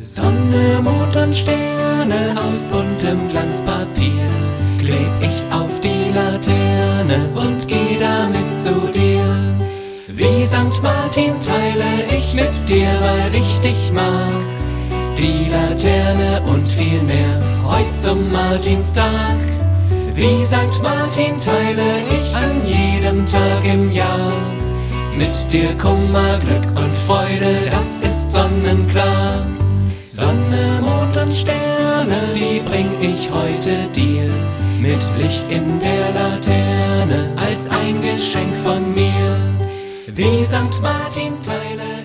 Sonne, Mond und Sterne aus buntem Glanzpapier kleb ich auf die Laterne und geh damit zu dir. Wie St. Martin teile ich mit dir, weil ich dich mag, die Laterne und viel mehr heut zum Martinstag. Wie St. Martin teile ich an jedem Tag im Jahr mit dir Kummer, Glück und Freude, das ist sonnenklar. Sonne, Mond und Sterne, die bring ich heute dir, mit Licht in der Laterne, als ein Geschenk von mir. Wie St. Martin teile